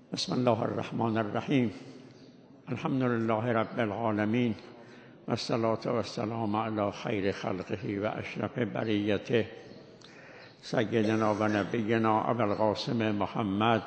بسم الله الرحمن الرحیم. الحمد لله رب العالمین و الصلاة و السلام علی خیر خلقه و اشرف بریته سیدنا و نبینا ابوالقاسم محمد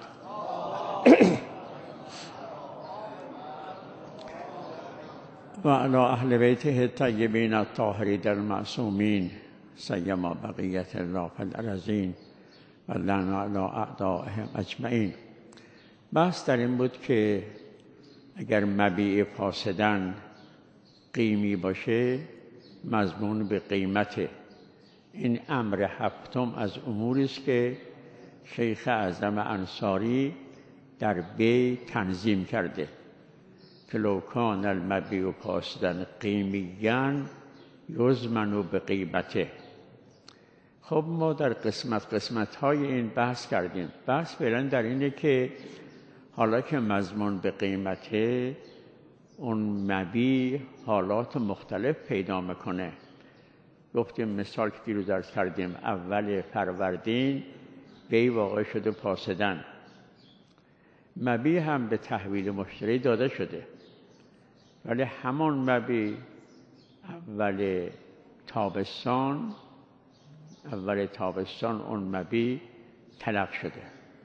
و علی اهل بیته الطیبین الطاهرین المعصومین سیما بقیت الله فی الارضین و لعن علی اعدائهم اجمعین. بحث در این بود که اگر مبیع فاسدن قیمی باشه مضمون به قیمته. این امر هفتم از اموری است که شیخ اعظم انصاری در بیع تنظیم کرده که لو کان المبیع فاسدا قیمیا یضمن بقیمته. خب ما در قسمت‌های این بحث کردیم. بحث فعلا در اینه که حالا که مضمون به قیمته، اون مبیع حالات مختلف پیدا میکنه. گفتیم مثال که دیروز عرض کردیم اول فروردین بیع واقع شده فاسدن، مبیع هم به تحویل مشتری داده شده، ولی همان مبیع اول تابستان اون مبیع تلف شده.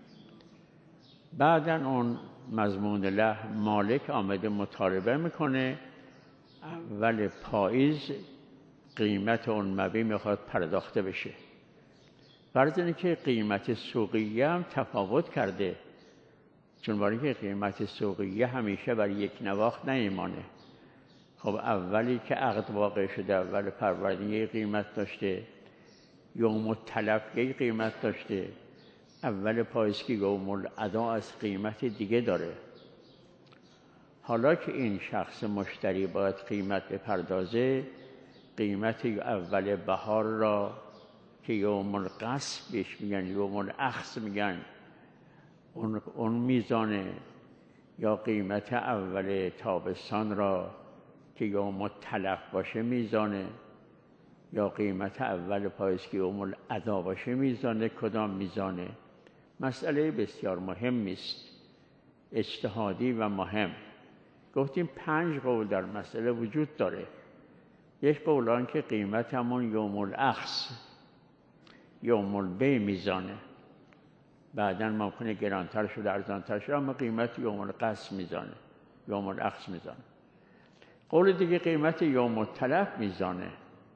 بعداً اون مضمون له مالک آمده مطالبه میکنه اول پاییز قیمت اون مبیع میخواد پرداخته بشه. فرض اینه که قیمت سوقیه هم تفاوت کرده، چون برای که قیمت سوقیه همیشه برای یک نواخت نمیمانه. خب اولی که عقد واقع شده اول فروردین یک قیمت داشته، یوم التلف یک قیمت داشته، اول پاییز که یوم الادا از قیمت دیگه داره. حالا که این شخص مشتری باید قیمت بپردازه، قیمت اول بهار را که یوم القصب بهش میگن، یوم الاخذ میگن، اون میزانه، یا قیمت اول تابستان را که یوم التلف باشه میزانه، یا قیمت اول پاییز که یوم الادا باشه میزانه. کدام میزانه؟ مسئله بسیار مهمی است، اجتهادی و مهم. گفتیم 5 قول در مسئله وجود داره. یک قول آن که قیمت همون یوم الاخذ، یوم البیع میزانه، بعداً ممکنه گرانتر شده ارزانتر شده، اما قیمت یوم القصب میزانه، یوم الاخذ میزانه. قول دیگه قیمت یوم التلف میزانه.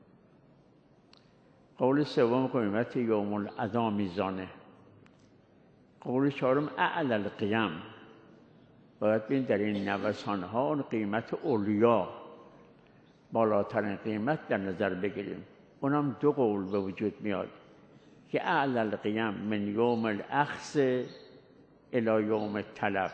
قول سوم قیمت یوم الادا میزانه. قول چهارم اعلی القیم. باید بین در این نوسان‌ها اون قیمت اولیا، بالاترین قیمت در نظر بگیریم. اونم 2 قول به وجود میاد که اعلی القیم من یوم الاخذ الی یوم التلف،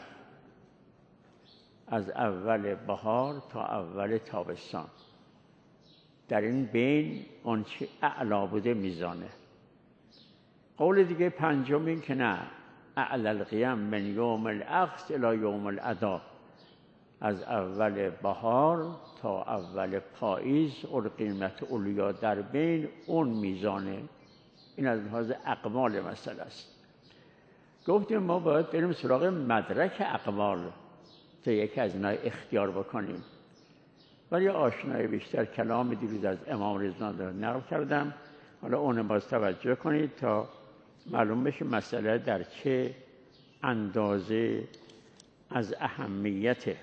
از اول بهار تا اول تابستان. در این بین اون چی اعلا بوده میزانه. قول دیگه پنجم این که نه، اعلی القیم من یوم الاخذ الی یوم الادا، از اول بهار تا اول پاییز اون قیمت اولیا در بین اون میزانه. این از لحاظ اقوال مسئله است. گفتیم ما باید بریم سراغ مدرک اقوال تا یکی از اینا اختیار بکنیم. ولی آشنای بیشتر کلام دیروز از امام رضا رو نقل کردم، حالا اون باز توجه کنید تا معلوم بشه مسئله در چه اندازه از اهمیته.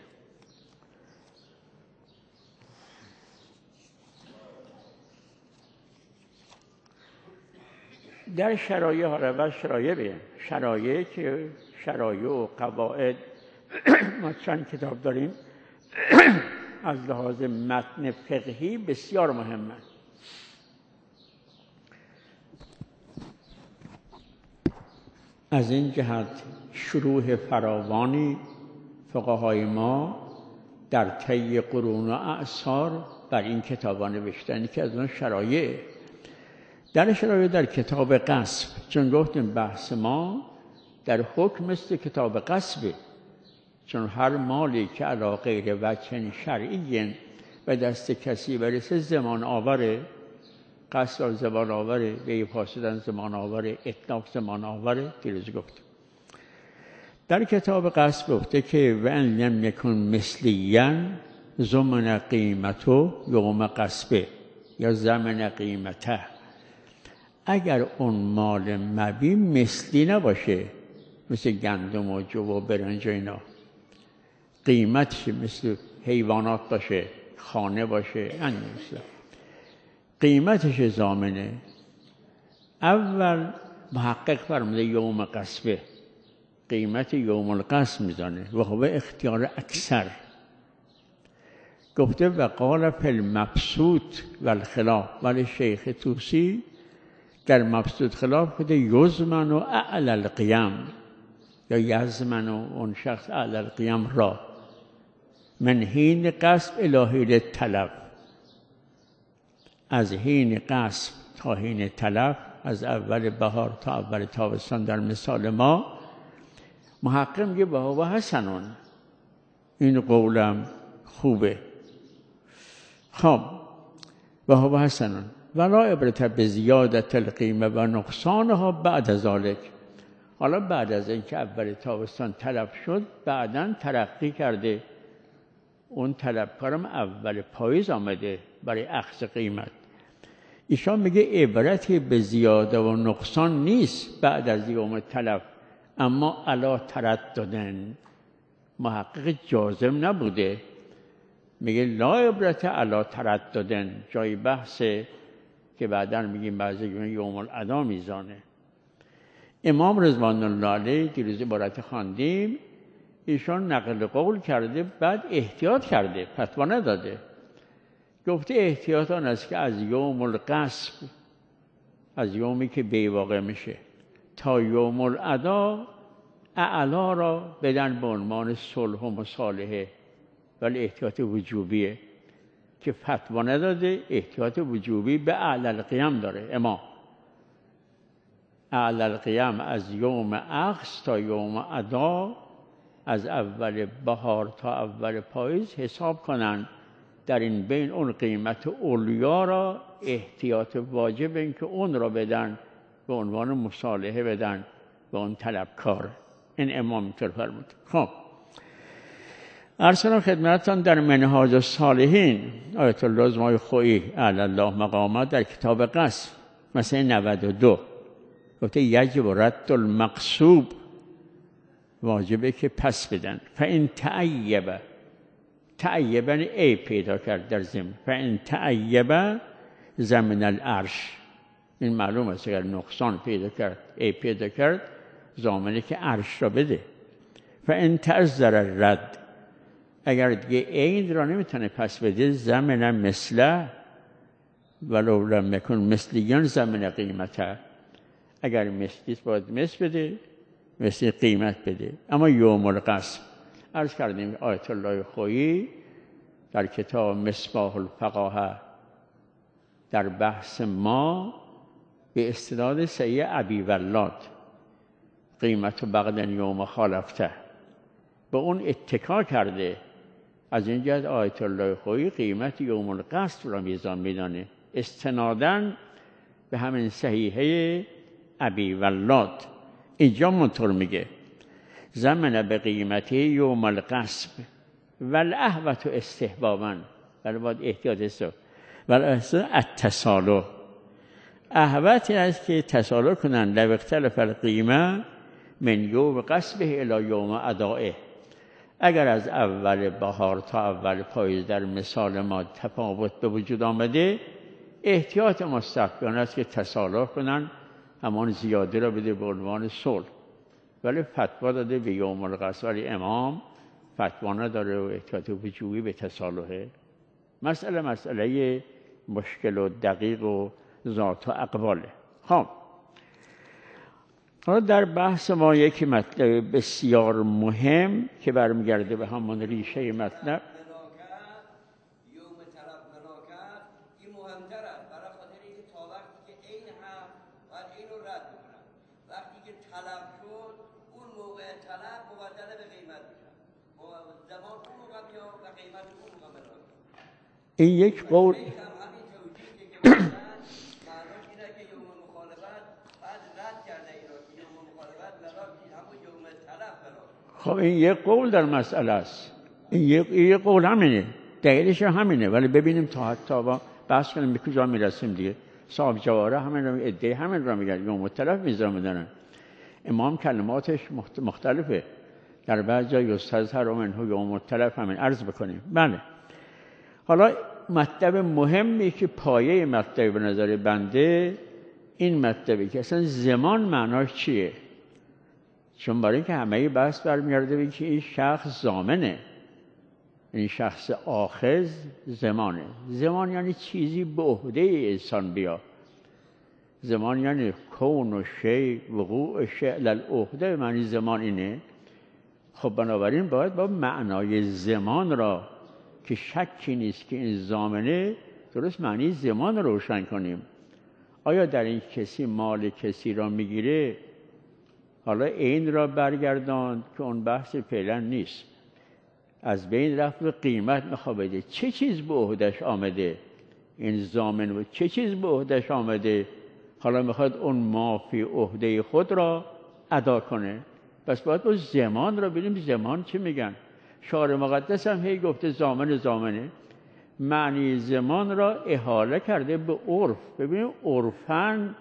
در شرایع حالا شرایع که شرایع و قواعد ما چند کتاب داریم از لحاظ متن فقهی بسیار مهمه. از این جهت شروح فراوانی فقهای ما در طی قرون و اعصار بر این کتابا نوشتن که از اون شرایع. در کتاب غصب، چون گفتیم بحث ما در حکم است کتاب غصبه، چون هر مالی که علی غیر وجه شرعی به دست کسی برسه زمان آوره. غصب زمان آوره، بیع فاسدن زمان آوره، اتلاف زمان آوره. دیروز گفتیم در کتاب قصب گفته که و ان لم یکن مثلیا زمن قیمتو یوم قصبه یا زمن قیمته. اگر اون مال مبی مثلی نباشه، مثل گندم و جو و برنج و اینا، قیمتش مثل حیوانات باشه، خانه باشه، قیمتش ضامنه. اول محقق فرموده یوم قصبه، قیمت یوم القصب میزانه و هو اختیار اکثر. گفته و قال فی المبسوط و الخلاف، ولی شیخ طوسی در مبسوط خلاف کنده یزمن و اعلی القیم یا یزمن و اون شخص اعلی القیم را من حین قصب الی حین طلب، از حین قصب تا حین طلب، از اول بهار تا اول تابستان در مثال ما. محقق میگه و حسنون، این قولم خوبه. خب و حسنون ولا عبرت بزیادت القیمه و نقصانها بعد ذلك. حالا بعد از اینکه اول تابستان طلب شد، بعداً ترقی کرده، اون طلبکارم اول پاییز آمده برای اخذ قیمت. ایشان میگه عبرتی به زیاده و نقصان نیست بعد از یوم طلب، اما علا ترددن. محقق جازم نبوده، میگه لا عبرت علا ترددن، جای بحثه که بعداً میگیم بعضی یوم الادا میزانه. امام رضوان الله علیه دیروز عبارت خواندیم، ایشان نقل قول کرده، بعد احتیاط کرده، فتوا نداده. گفته احتیاط آن است که از یوم القصب، از یومی که بی واقع میشه، تا یوم الادا اعلا را بدن به عنوان صلح و مصالحه، ولی احتیاط وجوبیه که فتوا نداده. احتیاط وجوبی به اعلی القیام داره امام. اعلی القیام از یوم اخذ تا یوم ادا، از اول بهار تا اول پاییز حساب کنن. در این بین اون قیمت اولیا را احتیاط واجب، این که اون را بدن به عنوان مصالحه، بدن به اون طلبکار. این امام اینطور فرمود. خب ارسلم خدمتتان در منهاج الصالحین آیت الله زمای خویی اعلی الله مقامات در کتاب قصب مثلا 92 گفته یجب رد المقصوب، واجبه که پس بدن. فان تعیبه، تعیبن ای پیدا کرد در ضمن، فان تعیبه زمن العرش، این معلوم است اگر نقصان پیدا کرد، ای پیدا کرد، ضامنه که عرش را بده. فان تعذر الرد، اگر دیگه عین را نمیتونه پس بده، زمن مثله ولو لم یکن مثلیان زمن قیمته، اگر مثلیست باید مثل بده، مثل قیمت بده. اما یوم القصب عرض کردیم آیت الله خویی در کتاب مصباح الفقاهه در بحث ما به استناد سید ابی ولاد قیمت بغدن یوم خالفته به اون اتکا کرده. از این جهت آیت الله خویی قیمت یوم القصب را میزان میدانه، استنادن به همین صحیحه ابی ولاد. اینجا منطور میگه زمن به قیمتی یوم القصب والاهوت استحبابا، ولی باید احتیاط است، والاحسن التصالح. اهوت است که تصالح کنن، لو اختلف القیمه من یوم قصبه الی یوم ادائه. اگر از اول بهار تا اول پاییز در مثال ما تفاوت به وجود آمده، احتیاط مستحبانه است که تصالح کنن، همان زیاده را بده به عنوان صلح. ولی فتوا داده به یوم القصب، ولی امام فتوا نداره و احتیاط وجوبی به تصالحه. مسئله مشکل و دقیق و ذات و اقواله. خب حالا در بحث ما یکی مطلب بسیار مهم که برمیگرده به همون ریشه مطلب، این یک قول خب این یک قول در مسئله است، این یک قول همینه، دلیلش همینه. ولی ببینیم تا با بحث کنیم به کجا میرسیم دیگه. صاحب جواهره همین رو ادعای همین رو میگن، یوم التلف میذارن بدنن. امام کلماتش مختلفه، در بعض جا یستظهر منه یوم التلف همین عرض بکنیم. بله. حالا مطلب مهمی که پایه مطلب به نظر بنده این مطلبی که اصلا زمان معناش چیه. چون برای اینکه همه بحث برمیگرده به که این شخص زامنه، این شخص آخذ زمانه. زمان یعنی چیزی به عهده انسان بیا. زمان یعنی کون و شی، وقوع شی للعهده، معنی زمان اینه. خب بنابراین باید با معنای زمان را که شکی نیست که این زامنه، درست معنی زمان رو روشن کنیم. آیا در این کسی مال کسی را میگیره، حالا این را برگرداند که اون بحث فعلا نیست، از بین رفت و قیمت میخواد بده، چه چیز به عهدش آمده این زامن و چه چیز به عهدش آمده، حالا میخواد اون مافی عهده خود را ادا کنه. پس باید با زمان را ببینیم زمان چه میگن. شارع مقدس هم هی گفته زامنه، معنی زمان را احاله کرده به عرف. ببینیم عرفاً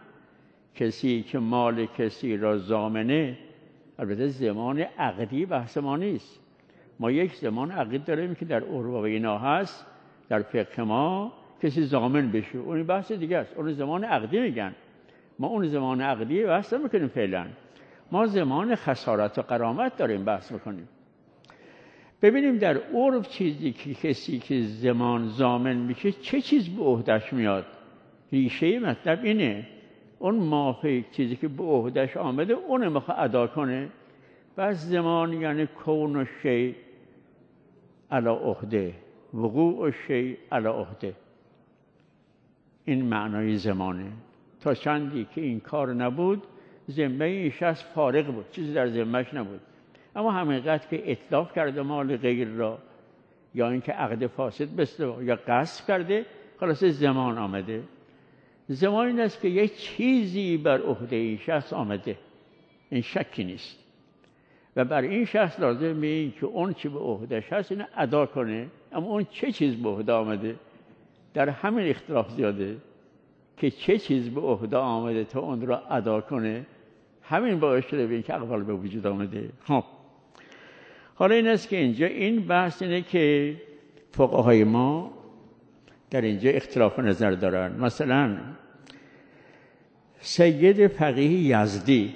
کسی که مال کسی را ضامنه، البته زمان عقدی بحث ما نیست، ما یک زمان عقدی داریم که در عرف و اینا هست، در فقه ما کسی ضامن بشه، اون بحث دیگه است، اون زمان عقدی میگن. ما اون زمان عقدی بحث نمیکنیم فعلا، ما زمان خسارت و غرامت داریم بحث میکنیم. ببینیم در عرف چیزی که کسی که زمان ضامن میشه چه چیز به عهدش میاد. ریشه مطلب اینه، اون مافی چیزی که به عهدش آمده اون میخواد ادا کنه. بس زمان یعنی کون و شی علی عهده، وقوع و شی علی عهده، این معنای زمانه. تا چندی که این کار نبود ذمه این شخص فارغ بود، چیزی در ذمه‌اش نبود. اما همینقدر که اتلاف کرده مال غیر را، یا اینکه عقد فاسد بسته یا غصب کرده، خلاص زمان آمده. زمان این است که یک چیزی بر عهده این شخص آمده، این شکی نیست، و بر این شخص لازمه این که اون چی به عهده‌اش هست اینو ادا کنه. اما اون چه چیز به عهده آمده، در همین اختلاف زیاده که چه چیز به عهده آمده تا اون را ادا کنه، همین باعث شده به این که اقوال به وجود آمده. خب حالا این است که اینجا این بحث اینه که فقهای ما در اینجا اختلاف نظر دارن. مثلا سید فقیه یزدی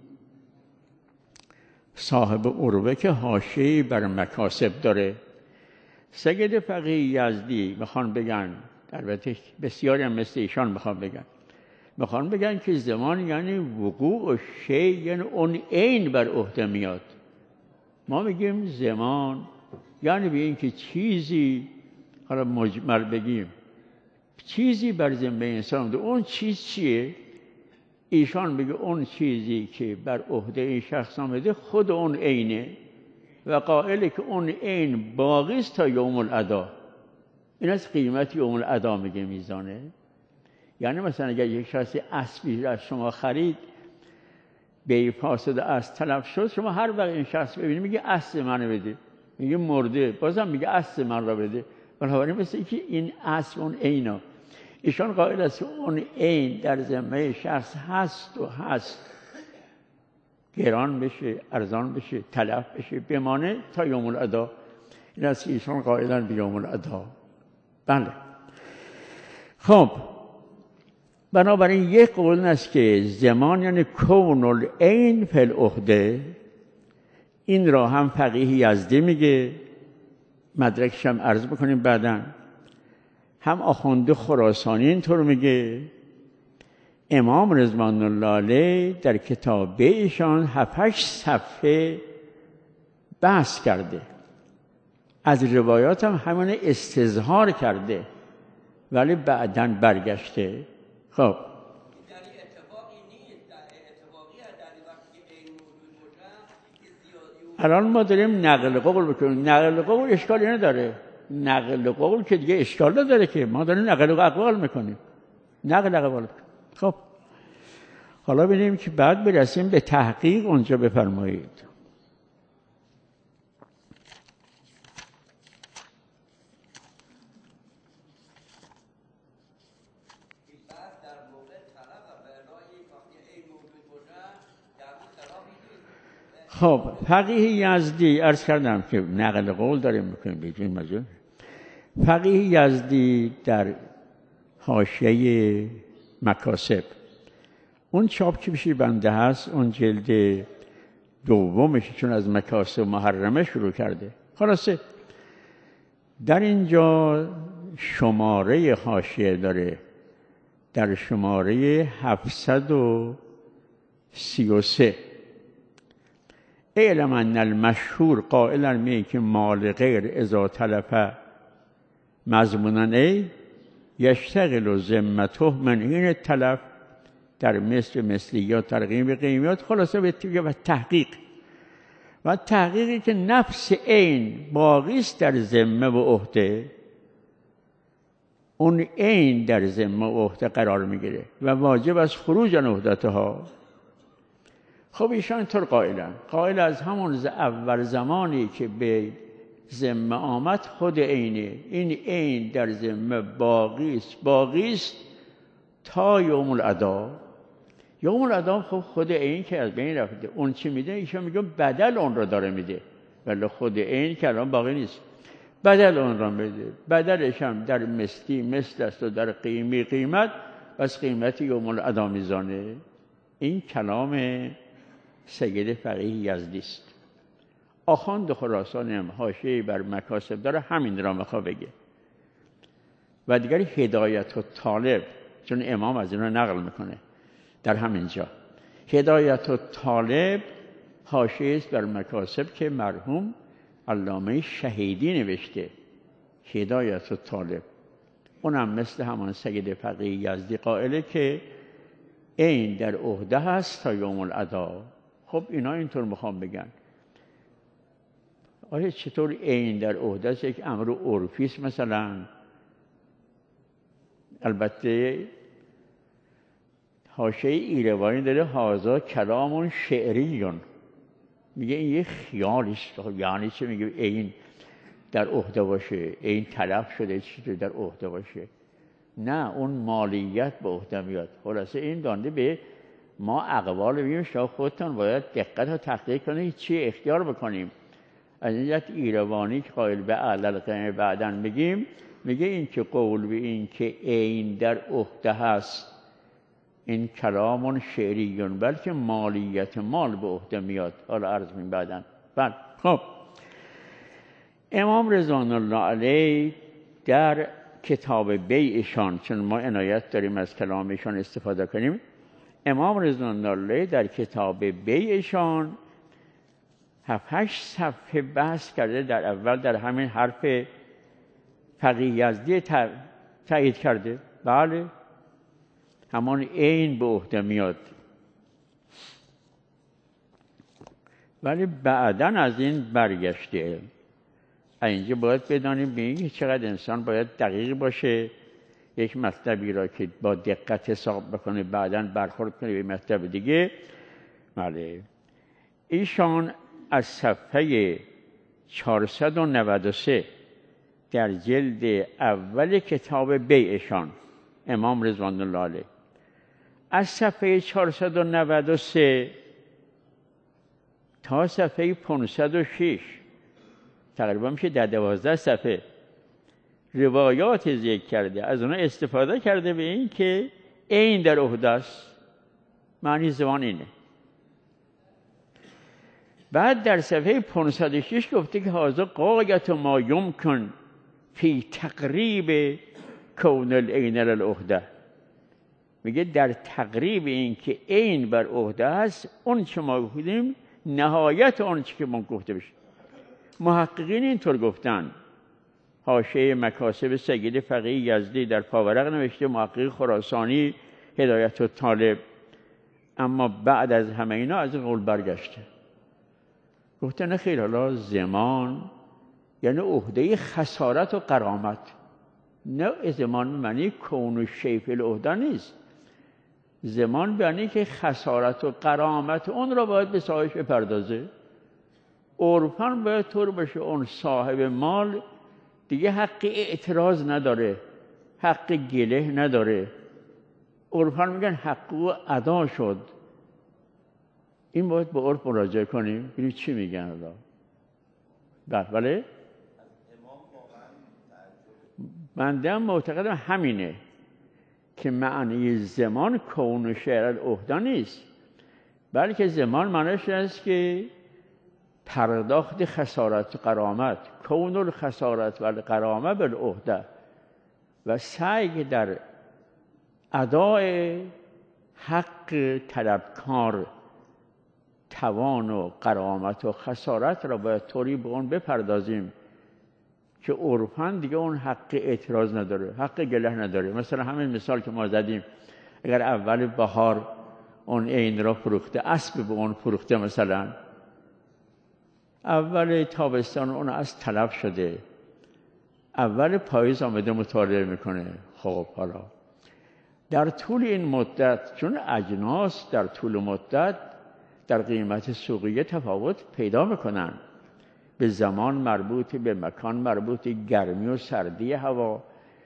صاحب عروه که حاشیه‌ای بر مکاسب داره، سید فقیه یزدی میخوان بگن، البته بسیاری هم مثل ایشان میخوان بگن که زمان یعنی وقوع و شی، یعنی اون عین بر عهده میاد. ما میگیم زمان یعنی به این که چیزی، حالا مجمل بگیم چیزی بر ذمه انسان آمده، اون چیز چیه؟ ایشان میگه اون چیزی که بر عهده این شخص آمده خود اون عینه و قائله که اون عین باقی است تا یوم الادا. این از قیمت یوم الادا میگه میزانه. یعنی مثلا اگر یک شخص اسبی از شما خرید، به فاسد اسب تلف شد، شما هر وقت این شخص ببینید میگه اسب منو بده، میگه مرده، بازم میگه اسب من را بده. بنابراین مثل اینکه این اسب اون عینا، ایشان قائل است اون عین در ذمه شخص هست گران بشه، ارزان بشه، تلف بشه، بمانه تا یوم الادا. این است که ایشان قائلن به یوم الادا. بله. خب بنابراین یک قول است که زمان یعنی کون العین فی العهده. این را هم فقیه یزدی میگه، مدرکش هم عرض بکنیم بعداً، هم آخوند خراسانی اینطور میگه. امام رضوان الله علیه در کتاب ایشان 7-8 صفحه بحث کرده، از روایات هم همین استظهار کرده، ولی بعداً برگشته. خب الان ما داریم نقل قول بکنیم. نقل قول اشکالی نداره، نقل قول که دیگه اشکال نداره که ما داریم نقل اقوال میکنیم، نقل اقوال. خب حالا ببینیم که بعد برسیم به تحقیق، اونجا بفرمایید. خب فقیه یزدی عرض کردم که نقل قول داریم میکنیم بیجون مجون. فقیه یزدی در حاشیه مکاسب اون چاپ که پیش بنده هست، اون جلد دومش، چون از مکاسب محرمه شروع کرده، خلاصه در اینجا شماره حاشیه داره، در شماره 733 اعلم ان المشهور قائلا می که مال غیر اذا تلف مضمونا یشتغل ذمته من حین تلف در مثلیات ترغیب قیمیات. خلاصه به تحقیق و تحقیقی که نفس عین باقی است در ذمه و عهده، اون عین در ذمه و عهده قرار میگیره و واجب از خروج عن عهدتها. خب ایشان اینطور قائل از همون اول زمانی که به ذمه آمد خود عینه، این عین در ذمه باقی است تا یوم الادا. یوم الادا خب خود عین که از بین رفته، اون چی میده؟ ایشان میگه بدل اون رو داره میده، ولی خود عین که الان باقی نیست، بدل اون رو میده. بدلش هم در مثل است و در قیمت، بس قیمت یوم الادا میزانه. این کلام سید فقیه یزدی است. آخوند خراسان هم حاشیه بر مکاسب داره، همین را میخواد بگه. و دیگر هدایت الطالب، چون امام از اینو نقل میکنه در همین جا، هدایت الطالب حاشیه است بر مکاسب که مرحوم علامه شهیدی نوشته، هدایت الطالب. اونم مثل همان سید فقیه یزدی قائله که این در عهده هست تا یوم الادا. خب اینا اینطور میخوام بگن. آیا چطور این در عهده است؟ یک امر عرفی است مثلا. البته حاشیه ایروانی داره هازا کلام شعریون، میگه این یه خیالی است. یعنی چه؟ میگه این در عهده باشه، این تلف شده چیزی در عهده باشه. نه، اون مالیت به عهده میاد. خلاصه این دانده به ما اقوال بگیم شما خودتان باید دقت و تحقیق کنید چی اختیار بکنیم. از این جهت ایروانی که قائل به علل قیمه بعدن بگیم، میگه این که قول به این که این در عهده هست این کلامون شعریون، بلکه مالیت مال به عهده میاد. حالا عرض می بعدن. بله. خب امام رضوان الله علیه در کتاب بیعشان، چون ما عنایت داریم از کلامشان استفاده کنیم، امام رضوان الله علیه در کتاب بیعشان 7-8 صفحه بحث کرده. در اول در همین حرف فقیه یزدی تایید کرده. بله، همان عین به عهده میاد. ولی بعداً از این برگشته. اینجا باید بدانیم ببینید چقدر انسان باید دقیق باشه، یک مطلبی را که با دقت حساب بکنه بعداً برخورد کنه به مطلب دیگه. بله، ایشان از صفحه 493 در جلد اول کتاب بیعشان، امام رضوان الله علیه، از صفحه 493 تا صفحه 506 تقریبا میشه 12 صفحه روایات ذکر کرده. از اونها استفاده کرده به این که این در عهده است. معنی زبان اینه. بعد در صفحه 506 گفته که هذا غایت ما یمکن فی تقریب کون العین للعهده. میگه در تقریب این که عین بر عهده است، اون چه ما گفتیم نهایت اون چه که ما گفته بشه. محققین اینطور گفتن. حاشیه مکاسب سید فقیه یزدی در پاورق نوشته، محقق خراسانی هدایت الطالب. اما بعد از همه اینا از این قول برگشته، گفته نه خیر، حالا زمان یعنی عهده خسارت و غرامت. نه، زمان معنی کون و شیف العهده نیست. زمان یعنی که خسارت و غرامت اون را باید به صاحبش بپردازه. عرفاً باید طور باشه اون صاحب مال دیگه حق اعتراض نداره، حق گله نداره. عرفاً میگن حق او ادا شد. این باید به عرف مراجعه کنیم ببینیم چی میگن الله. بله بنده هم معتقدم همینه که معنی زمان کون و شعر العهده نیست، بلکه زمان معنیش است که پرداخت خسارت و غرامت، کون الخسارت و الغرامه بالعهده، و سعی در ادای حق طلبکار توان و غرامت و خسارت را باید طوری به اون بپردازیم که عرفاً دیگه اون حق اعتراض نداره، حق گله نداره. مثلا همین مثال که ما زدیم، اگر اول بهار اون عین را فروخته، اسب به اون فروخته، مثلا اول تابستان اون اسب تلف شده، اول پاییز آمده مطالعه میکنه. خب حالا در طول این مدت، چون اجناس در طول مدت در قیمت سوقیه تفاوت پیدا میکنن، به زمان مربوط، به مکان مربوط، گرمی و سردی هوا،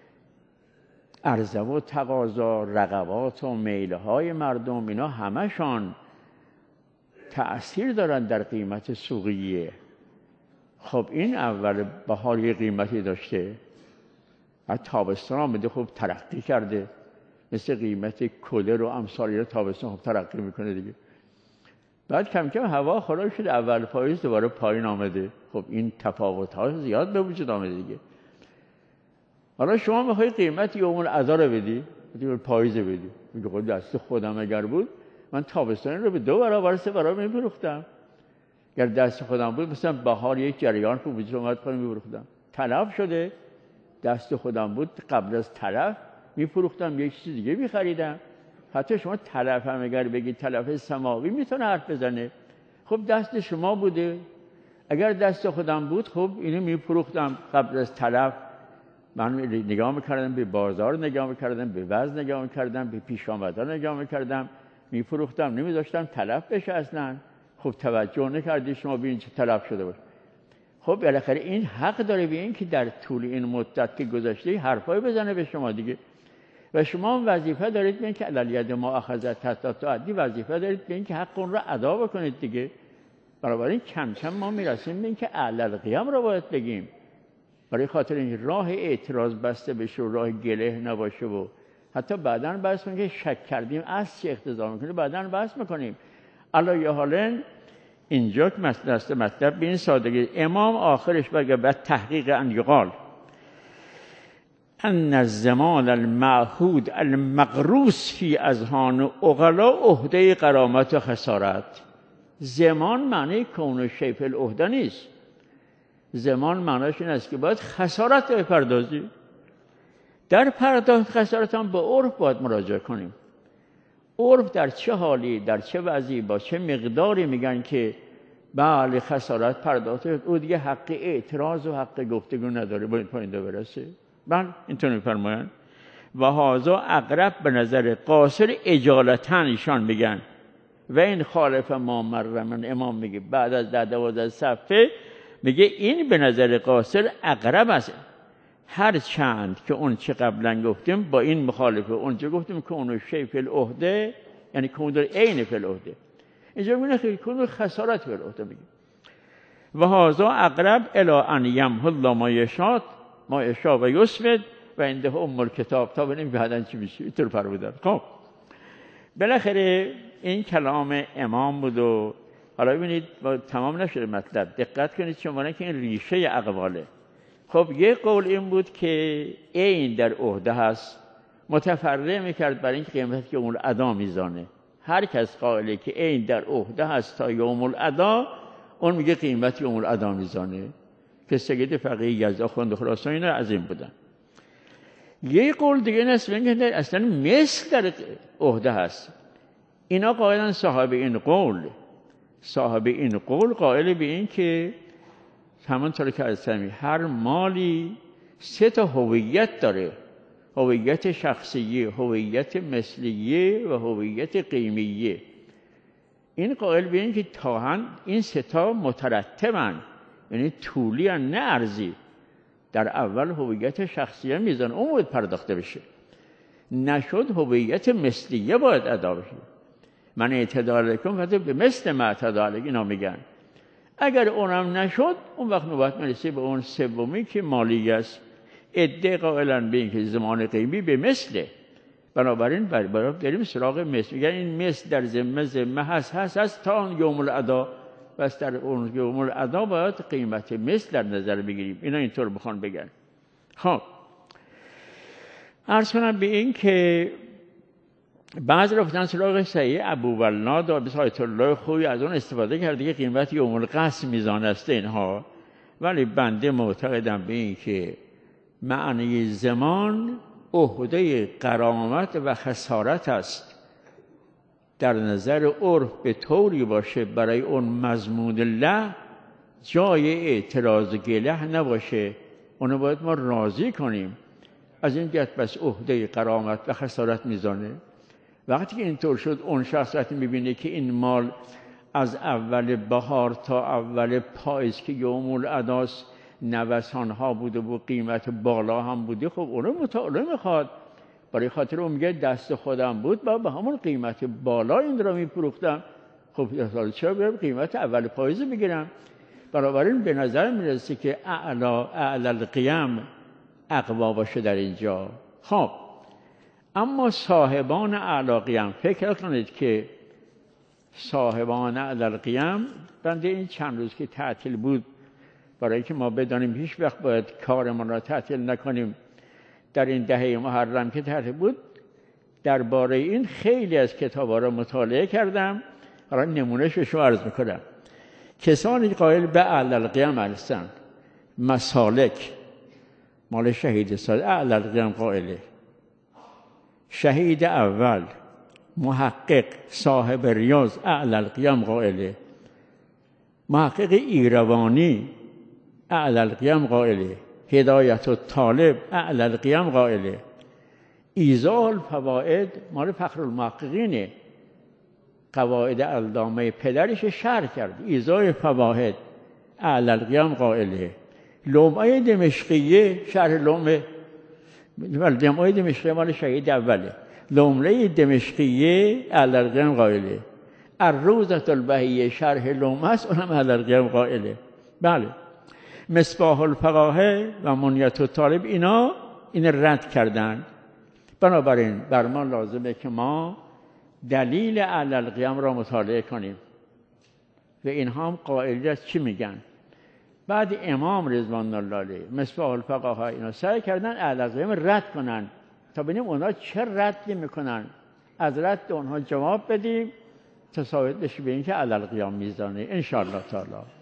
عرضه و تقاضا، رغبات و میلهای مردم، اینا همشان تأثیر دارن در قیمت سوقیه. خب این اول بهار یه قیمتی داشته، بعد تابستان آمده خب ترقی کرده، مثل قیمت کولر و امثال اینا تابستان خب ترقی میکنه دیگه. بعد کم کم هوا خراب شده، اول پاییز دوباره پایین آمده، خب این تفاوت ها زیاد به وجود آمده دیگه. حالا شما میخوای قیمت یوم الادا رو بدی، پاییز بدی، میگه خود دست خودم اگر بود من تابستان رو به 2 برابر 3 برابر میفروختم. اگر دست خودم بود مثلا بهار یک جریان که وجود اومد پایین میفروختم. تلف شده، دست خودم بود قبل از تلف میفروختم، یک چیز دیگه میخریدم. حتی شما تلف هم اگر بگید تلف سماوی میتونه حرف بزنه، خب دست شما بوده. اگر دست خودم بود خب اینو میفروختم قبل از تلف. من نگاه میکردم به بازار، نگاه میکردم به وزن، نگاه میکردم به پیش آمدن، نگاه میکردم، میفروختم، نمیذاشتم تلف بشه اصلا. خب توجه نکردی شما ببینید چه تلف شده باشه. خب بالاخره این حق داره به این که در طول این مدت که گذشته حرفای بزنه به شما دیگه. و شما وظیفه دارید به این که علالید ما اخذت حتی تعدی، وظیفه دارید به این که حق اون را ادا بکنید دیگه. بنابراین کم کم ما میرسیم به این که علل قیام را باید بگیم، برای خاطر این راه اعتراض بسته بشه و راه گله نباشه. و حتی بعداً بحث کنیم که شک کردیم از چه اقتضا میکنه، بعداً بحث میکنیم. علی حالن اینجا که مطلب به این سادگی، امام آخرش بگه بعد تحقیق ان یقال ان الزمان المعهود المغروس فی اذهان عقلا عهده غرامت و خسارت. زمان معنی کون و شیء فی العهده نیست. زمان معنیش این است که باید خسارت بپردازی. در پرداخت خسارت هم به عرف باید مراجعه کنیم. عرف در چه حالی، در چه وضعی، با چه مقداری میگن که بله خسارت پرداخت، او دیگه حق اعتراض و حق گفتگو نداره، با این پایینده برسه. بله اینطور میفرمایند. و هذا اقرب به نظر قاصر اجالتن ایشان میگن. و این خالف ما مرمن، امام میگه بعد از 12 صفحه میگه این به نظر قاصر اقرب است، هر چند که اون چه قبلا گفتیم با این مخالفه. اون چه گفتیم که اون شیء فی العهده یعنی کون در عین فی العهده، اینجا میگه خیلی کون خسارت فی العهده میگه. و هذا اقرب الی ان یمحو الله ما یشاء و یثبت و عنده ام الکتاب. تا ببینیم بعداً چی میشه. اینطور فرمودن. خب بالاخره این کلام امام بود و حالا ببینید تمام نشده مطلب، دقت کنید شما که این ریشه اقواله. خب یه قول این بود که این در عهده هست، متفرع میکرد برای اینکه قیمت یوم الادا میزانه. هر کس قائله که این در عهده هست تا یوم الادا، اون میگه قیمت یوم الادا میزانه، که سید فقیه یزد آخوند خراسان اینا از این بودن. یه قول دیگه نست میگه اصلا مثل در عهده هست. اینا قائلن صاحب این قول قائل به این که همانطور که از هر مالی 3 هویت داره، هویت شخصیه، هویت مثلیه و هویت قیمیه. این قائل به این که تاهن این 3 مترتبن، یعنی طولی نه ارزی. در اول هویت شخصیه میزان اون باید پرداخته بشه، نشد هویت مثلیه باید ادا بشه. من اعتدال کن و به مثل ما اعتدال اینا میگن. اگر اونم نشد اون وقت نوبت میرسه به اون سومی که مالی است. عده قائلن به اینکه زمان غیبی به مثله، بنابراین بریم سراغ مثل. میگن این مثل در ذمه هست تا اون یوم الادا، بس در اون یوم الادا باید قیمت مثل در نظر بگیریم. اینا اینطور بخوان بگن. خب عرض کنم به این که بعض رفتن سراغ صحیح ابوالناد و آیت الله خویی از اون استفاده کرده که قیمت یوم القصر میزان است اینها، ولی بنده معتقدم به این که معنی زمان عهده غرامت و خسارت است. در نظر عرف به طوری باشه برای اون مضمون الله جای اعتراض گله نباشه، اونو باید ما راضی کنیم. از این جهت بس عهده غرامت و خسارت میزانه. وقتی که اینطور شد اون شخص وقتی میبینه که این مال از اول بهار تا اول پاییز که یوم الاداست نوسان ها بوده و قیمت بالا هم بوده، خب اونو مطالعه میخواد. برای خاطر اون میگه دست خودم بود با به همون قیمت بالا این را میفروختم، خب چرا بیارم قیمت اول پاییز بگیرم؟ بنابراین به نظر میرسه که اعلی القیام اقوا باشه در اینجا. خب اما صاحبان اعلی قیام، فکر کنید که صاحبان اعلی القیام، بنده این چند روز که تعطیل بود برای اینکه ما بدانیم هیچ وقت باید کارمان را تعطیل نکنیم، در این دهه محرم که تعطیل بود درباره این خیلی از کتاب‌ها را مطالعه کردم. حالا نمونه‌شو عرض می‌کنم. کسانی قائل به اعلی القیام هستند، مسالک مال شهید صادق اعلی القیام قائله، شهید اول، محقق صاحب ریاض اعلی القیام قائله، محقق ایروانی اعلی القیام قائله، هدایت الطالب اعلی القیام قائله، ایضاح الفوائد مال فخرالمحققینه، قواعد علامه پدرش شرح کرد، ایضاح فواید اعلی القیام قائله، لمعه دمشقیه شرح لمعه دمشقیه مال شهید اوله، لمعه دمشقیه اعلی القیام قائله، الروضة البهیه شرح لمعه است اونم اعلی القیام قائله. بله، مصباح الفقاهه و منیت الطالب اینا این رد کردن. بنابراین بر ما لازمه که ما دلیل اعلی القیام را مطالعه کنیم و اینها هم قائلیت چی میگن. بعد امام رضوان الله علیه مصباح الفقاهه اینا سعی کردن اعلی القیام رد کنن تا ببینیم اونا چه ردی میکنن، از رد اونها جواب بدیم تا ثابت بشه به اینکه اعلی القیام میزانه ان شاء الله تعالی.